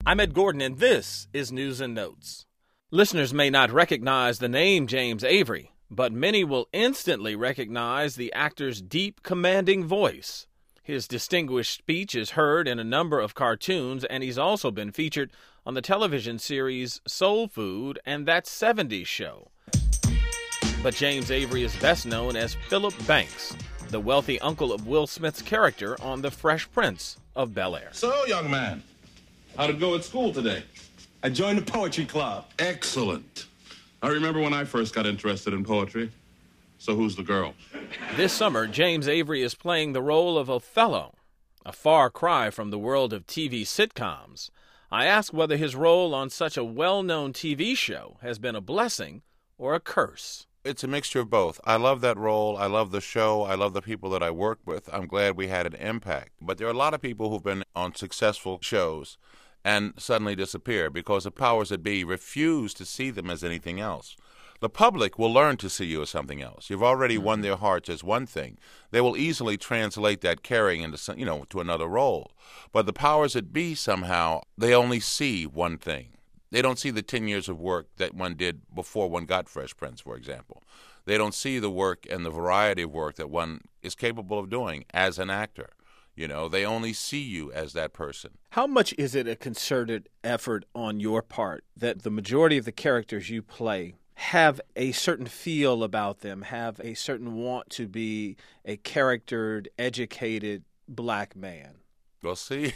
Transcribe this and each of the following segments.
I'm Ed Gordon, and this is News and Notes. Listeners may not recognize the name James Avery, but many will instantly recognize the actor's deep, commanding voice. His distinguished speech is heard in a number of cartoons, and he's also been featured on the television series Soul Food and That 70s Show. But James Avery is best known as Philip Banks, the wealthy uncle of Will Smith's character on The Fresh Prince of Bel-Air. So, young man, how'd it go at school today? I joined the poetry club. Excellent. I remember when I first got interested in poetry. So who's the girl? This summer, James Avery is playing the role of Othello, a far cry from the world of TV sitcoms. I ask whether his role on such a well-known TV show has been a blessing or a curse. It's a mixture of both. I love that role. I love the show. I love the people that I work with. I'm glad we had an impact. But there are a lot of people who've been on successful shows and suddenly disappear because the powers that be refuse to see them as anything else. The public will learn to see you as something else. You've already won their hearts as one thing. They will easily translate that caring into, to another role. But the powers that be somehow, they only see one thing. They don't see the 10 years of work that one did before one got Fresh Prince, for example. They don't see the work and the variety of work that one is capable of doing as an actor. They only see you as that person. How much is it a concerted effort on your part that the majority of the characters you play have a certain feel about them, have a certain want to be a charactered, educated black man? Well, see,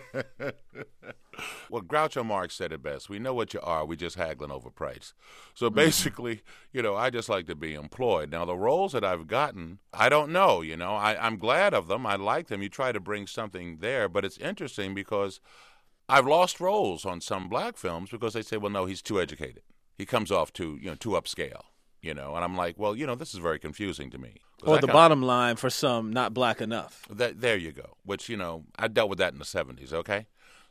well, Groucho Marx said it best. We know what you are. We're just haggling over price. So basically, I just like to be employed. Now, the roles that I've gotten, I don't know, I'm glad of them. I like them. You try to bring something there. But it's interesting because I've lost roles on some black films because they say, well, no, he's too educated. He comes off too upscale. And I'm like, well, this is very confusing to me. Or the bottom line for some, not black enough. There you go, which, I dealt with that in the 70s, okay?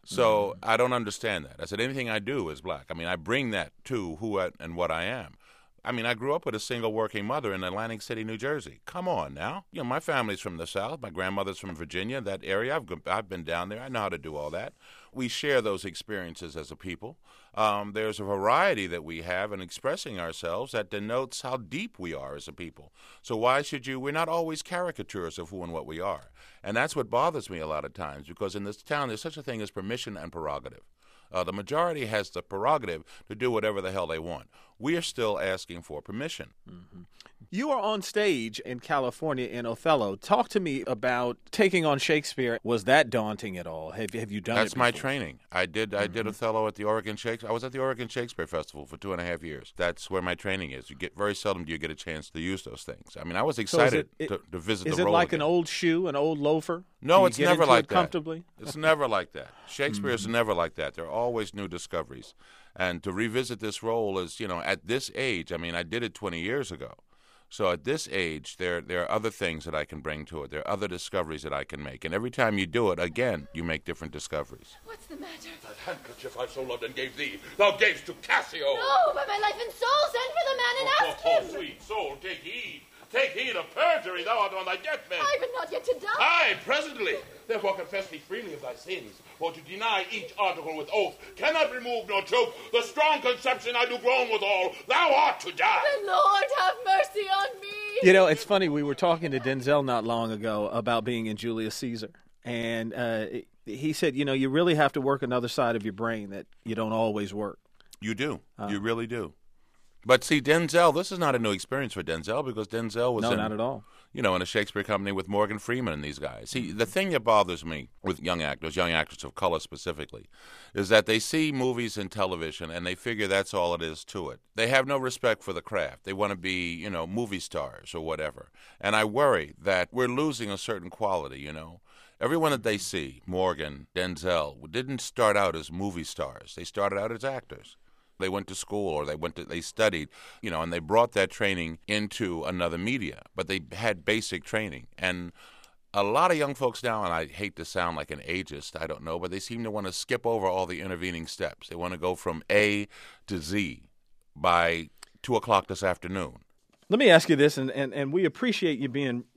So I don't understand that. I said anything I do is black. I mean, I bring that to who and what I am. I mean, I grew up with a single working mother in Atlantic City, New Jersey. Come on now. My family's from the South. My grandmother's from Virginia, that area. I've been down there. I know how to do all that. We share those experiences as a people. There's a variety that we have in expressing ourselves that denotes how deep we are as a people. So why should we're not always caricatures of who and what we are. And that's what bothers me a lot of times, because in this town there's such a thing as permission and prerogative. The majority has the prerogative to do whatever the hell they want. We are still asking for permission. Mm-hmm. You are on stage in California in Othello. Talk to me about taking on Shakespeare. Was that daunting at all? Have you done That's it my before? training. I did Othello at the Oregon Shakespeare. I was at the Oregon Shakespeare Festival for 2.5 years. That's where my training is. Very seldom do you get a chance to use those things. I mean, I was excited to visit the role. Is it like again. an old shoe, an old loafer? No, it's never like that. Comfortably? It's never like that. Shakespeare's never like that. There are always new discoveries. And to revisit this role is, at this age, I mean, I did it 20 years ago. So at this age, there are other things that I can bring to it. There are other discoveries that I can make. And every time you do it, again, you make different discoveries. What's the matter? That handkerchief I so loved and gave thee, thou gavest to Cassio. No, by my life and soul, send for the man and ask him. Sweet soul, take heed. Take heed of perjury, thou art on thy deathbed. I, but not yet to die. Aye, presently. Therefore confess me freely of thy sins. For to deny each article with oath cannot remove nor choke the strong conception I do groan withal. Thou art to die. The Lord have mercy on me. It's funny. We were talking to Denzel not long ago about being in Julius Caesar. And he said, you really have to work another side of your brain that you don't always work. You do. You really do. But see, Denzel, this is not a new experience for Denzel because Denzel was not at all. In a Shakespeare company with Morgan Freeman and these guys. See, the thing that bothers me with young actors of color specifically, is that they see movies and television and they figure that's all it is to it. They have no respect for the craft. They want to be, movie stars or whatever. And I worry that we're losing a certain quality, Everyone that they see, Morgan, Denzel, didn't start out as movie stars. They started out as actors. They went to school or they studied, and they brought that training into another media, but they had basic training. And a lot of young folks now, and I hate to sound like an ageist, I don't know, but they seem to want to skip over all the intervening steps. They want to go from A to Z by 2 o'clock this afternoon. Let me ask you this, and we appreciate you being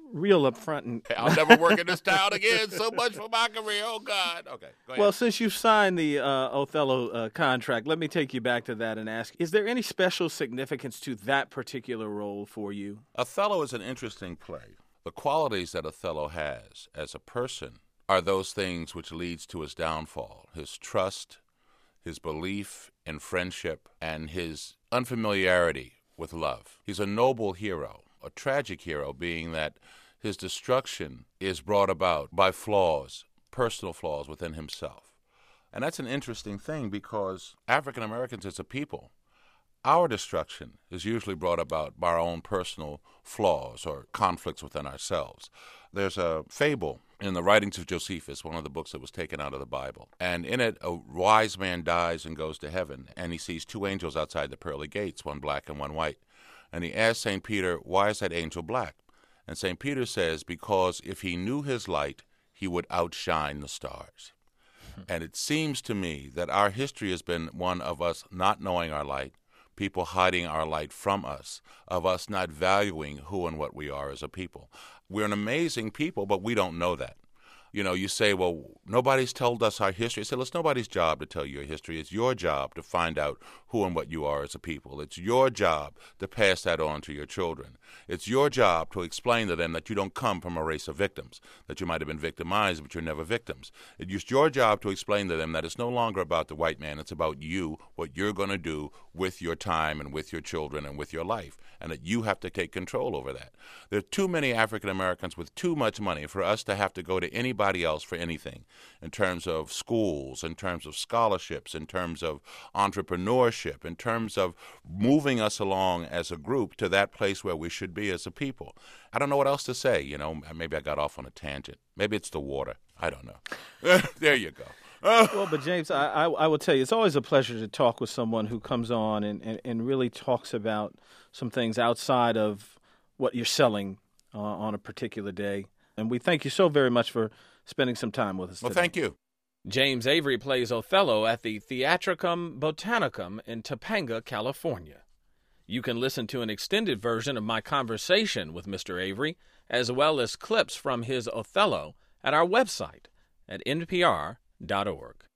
real upfront. And I'll never work in this town again. So much for my career. Oh, God. Okay, go ahead. Well, since you've signed the Othello contract, let me take you back to that and ask, is there any special significance to that particular role for you? Othello is an interesting play. The qualities that Othello has as a person are those things which leads to his downfall, his trust, his belief in friendship, and his unfamiliarity with love. He's a noble hero, a tragic hero, being that his destruction is brought about by flaws, personal flaws within himself. And that's an interesting thing because African Americans as a people, our destruction is usually brought about by our own personal flaws or conflicts within ourselves. There's a fable in the writings of Josephus, one of the books that was taken out of the Bible. And in it, a wise man dies and goes to heaven, and he sees two angels outside the pearly gates, one black and one white. And he asks St. Peter, why is that angel black? And St. Peter says, because if he knew his light, he would outshine the stars. And it seems to me that our history has been one of us not knowing our light, people hiding our light from us, of us not valuing who and what we are as a people. We're an amazing people, but we don't know that. You know, you say, well, nobody's told us our history. I say, it's nobody's job to tell you your history. It's your job to find out who and what you are as a people. It's your job to pass that on to your children. It's your job to explain to them that you don't come from a race of victims, that you might have been victimized, but you're never victims. It's your job to explain to them that it's no longer about the white man. It's about you, what you're going to do with your time and with your children and with your life, and that you have to take control over that. There are too many African Americans with too much money for us to have to go to anybody else for anything in terms of schools, in terms of scholarships, in terms of entrepreneurship, in terms of moving us along as a group to that place where we should be as a people. I don't know what else to say. You know, maybe I got off on a tangent. Maybe it's the water. I don't know. There you go. Well, but James, I will tell you, it's always a pleasure to talk with someone who comes on and really talks about some things outside of what you're selling on a particular day. And we thank you so very much for spending some time with us today. Well, thank you. James Avery plays Othello at the Theatricum Botanicum in Topanga, California. You can listen to an extended version of my conversation with Mr. Avery, as well as clips from his Othello, at our website at npr.org.